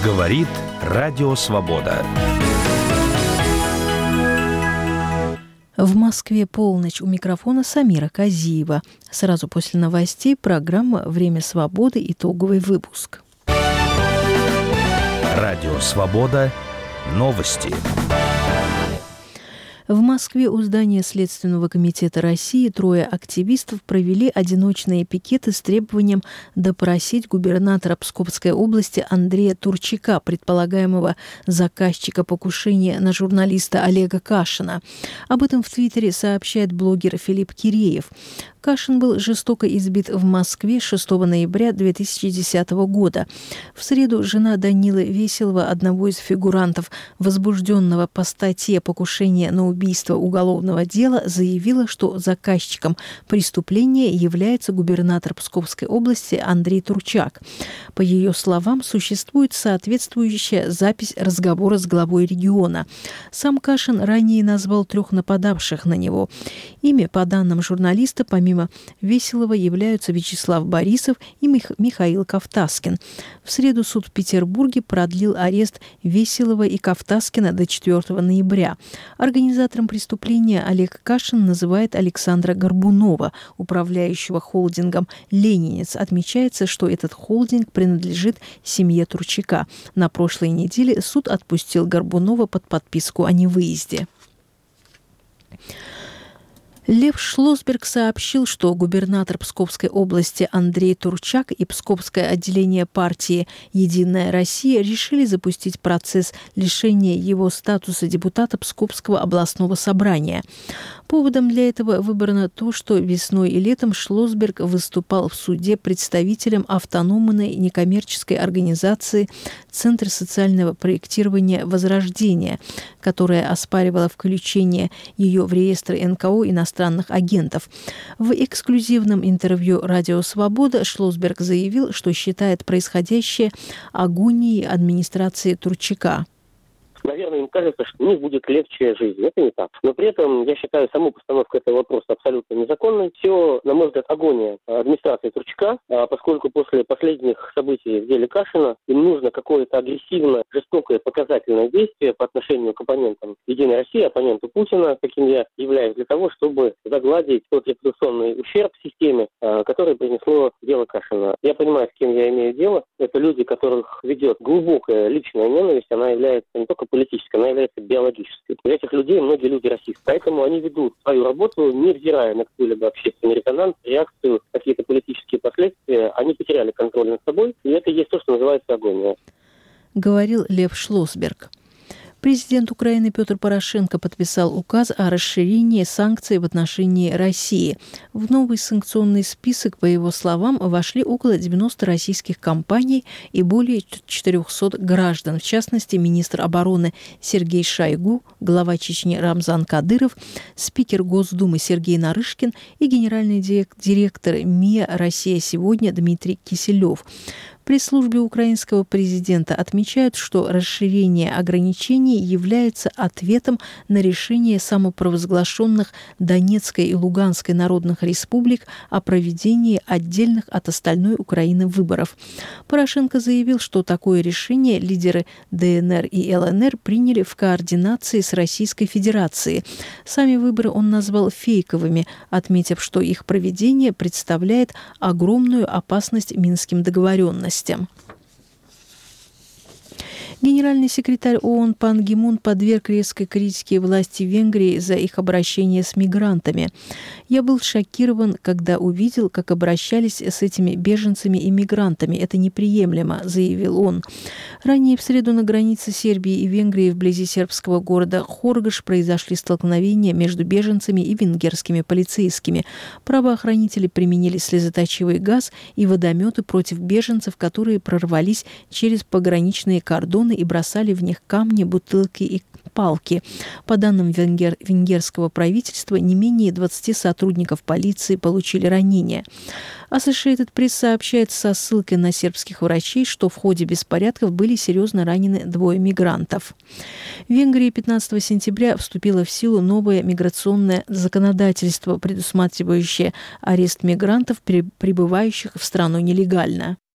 Говорит Радио Свобода. В Москве полночь. У микрофона Самира Казиева. Сразу после новостей программа «Время свободы». Итоговый выпуск. Радио Свобода. Новости. В Москве у здания Следственного комитета России 3 активистов провели одиночные пикеты с требованием допросить губернатора Псковской области Андрея Турчака, предполагаемого заказчика покушения на журналиста Олега Кашина. Об этом в Твиттере сообщает блогер Филипп Киреев. Кашин был жестоко избит в Москве 6 ноября 2010 года. В среду жена Данилы Веселова, одного из фигурантов возбужденного по статье «Покушение на убийство» уголовного дела, заявила, что заказчиком преступления является губернатор Псковской области Андрей Турчак. По ее словам, существует соответствующая запись разговора с главой региона. Сам Кашин ранее назвал 3 нападавших на него. Ими, по данным журналиста, помимо Веселова являются Вячеслав Борисов и Михаил Ковтаскин. В среду суд в Петербурге продлил арест Веселова и Ковтаскина до 4 ноября. Организатором преступления Олег Кашин называет Александра Горбунова, управляющего холдингом «Ленинец». Отмечается, что этот холдинг принадлежит семье Турчака. На прошлой неделе суд отпустил Горбунова под подписку о невыезде. Лев Шлосберг сообщил, что губернатор Псковской области Андрей Турчак и Псковское отделение партии «Единая Россия» решили запустить процесс лишения его статуса депутата Псковского областного собрания. Поводом для этого выбрано то, что весной и летом Шлосберг выступал в суде представителем автономной некоммерческой организации «Центр социального проектирования Возрождение», которая оспаривала включение ее в реестр НКО иностранных агентов. В эксклюзивном интервью «Радио Свобода» Шлосберг заявил, что считает происходящее агонией администрации Турчака. Наверное, им кажется, что у них будет легче жизнь. Это не так. Но при этом, я считаю, саму постановку этого вопроса абсолютно незаконной. Все, на мой взгляд, агония администрации Турчака, поскольку после последних событий в деле Кашина им нужно какое-то агрессивное, жестокое, показательное действие по отношению к оппонентам Единой России, оппоненту Путина, каким я являюсь, для того, чтобы загладить тот репутационный ущерб системе, который принесло дело Кашина. Я понимаю, с кем я имею дело. Это люди, которых ведет глубокая личная ненависть. Она является не только политической, она является биологической. У этих людей многие люди расисты. Поэтому они ведут свою работу, невзирая на какой-либо общественный резонанс, реакцию, какие-то политические последствия. Они потеряли контроль над собой, и это и есть то, что называется агония. Говорил Лев Шлосберг. Президент Украины Петр Порошенко подписал указ о расширении санкций в отношении России. В новый санкционный список, по его словам, вошли около 90 российских компаний и более 400 граждан. В частности, министр обороны Сергей Шойгу, глава Чечни Рамзан Кадыров, спикер Госдумы Сергей Нарышкин и генеральный директор МИА «Россия сегодня» Дмитрий Киселев. В пресс-службе украинского президента отмечают, что расширение ограничений является ответом на решение самопровозглашенных Донецкой и Луганской народных республик о проведении отдельных от остальной Украины выборов. Порошенко заявил, что такое решение лидеры ДНР и ЛНР приняли в координации с Российской Федерацией. Сами выборы он назвал фейковыми, отметив, что их проведение представляет огромную опасность минским договоренностям. Генеральный секретарь ООН Пан Ги Мун подверг резкой критике власти Венгрии за их обращение с мигрантами. «Я был шокирован, когда увидел, как обращались с этими беженцами и мигрантами. Это неприемлемо», — заявил он. Ранее в среду на границе Сербии и Венгрии вблизи сербского города Хоргош произошли столкновения между беженцами и венгерскими полицейскими. Правоохранители применили слезоточивый газ и водометы против беженцев, которые прорвались через пограничные кордоны и бросали в них камни, бутылки и палки. По данным венгерского правительства, не менее 20 сотрудников полиции получили ранения. Associated Press сообщает со ссылкой на сербских врачей, что в ходе беспорядков были серьезно ранены 2 мигрантов. В Венгрии 15 сентября вступило в силу новое миграционное законодательство, предусматривающее арест мигрантов, прибывающих в страну нелегально.